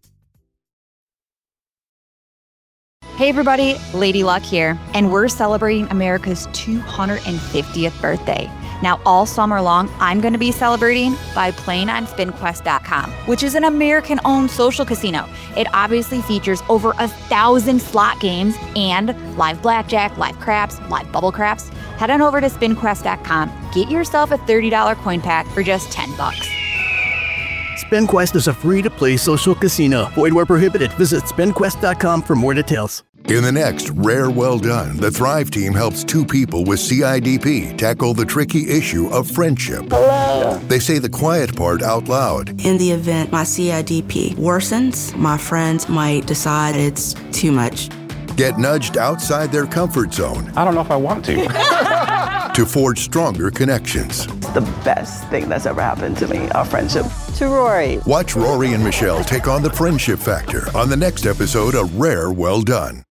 Speaker 13: Hey everybody, Lady Luck here, and we're celebrating America's 250th birthday. Now, all summer long, I'm going to be celebrating by playing on SpinQuest.com, which is an American-owned social casino. It obviously features over 1,000 slot games and live blackjack, live craps, live bubble craps. Head on over to SpinQuest.com. Get yourself a $30 coin pack for just $10.
Speaker 2: SpinQuest is a free-to-play social casino. Void where prohibited. Visit SpinQuest.com for more details.
Speaker 15: In the next Rare Well Done, the Thrive team helps two people with CIDP tackle the tricky issue of friendship.
Speaker 16: Hello.
Speaker 15: They say the quiet part out loud.
Speaker 16: In the event my CIDP worsens, my friends might decide it's too much.
Speaker 15: Get nudged outside their comfort zone.
Speaker 17: I don't know if I want to.
Speaker 15: To forge stronger connections.
Speaker 18: It's the best thing that's ever happened to me, our friendship. To Rory.
Speaker 15: Watch Rory and Michelle take on the friendship factor on the next episode of Rare Well Done.